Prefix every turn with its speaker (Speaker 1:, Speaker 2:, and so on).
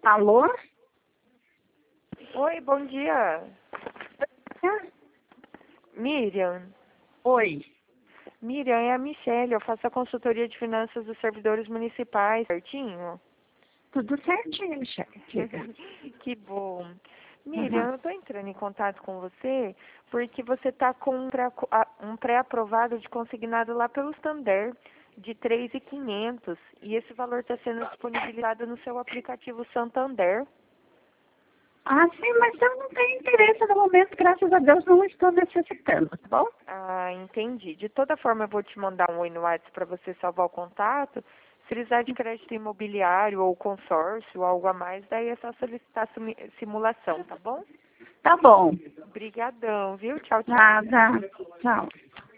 Speaker 1: Alô?
Speaker 2: Oi, bom dia.
Speaker 1: Ah,
Speaker 2: Miriam.
Speaker 1: oi.
Speaker 2: Miriam, é a Michelle. Eu faço a consultoria de finanças dos servidores municipais, certinho?
Speaker 1: Tudo certinho, Michelle. Diga.
Speaker 2: Que bom.
Speaker 1: Uhum.
Speaker 2: Miriam, eu estou entrando em contato com você porque você está com um pré-aprovado de consignado lá pelo Santander de 3.500 e esse valor está sendo disponibilizado no seu aplicativo Santander.
Speaker 1: Ah, sim, mas eu não tenho interesse no momento, graças a Deus não estou necessitando, tá bom?
Speaker 2: Ah, entendi. De toda forma, eu vou te mandar um oi no WhatsApp para você salvar o contato. Se precisar de crédito imobiliário ou consórcio, algo a mais, daí é só solicitar simulação, tá bom?
Speaker 1: Tá bom.
Speaker 2: Obrigadão, viu? Tchau, tchau.
Speaker 1: Nada. Tchau.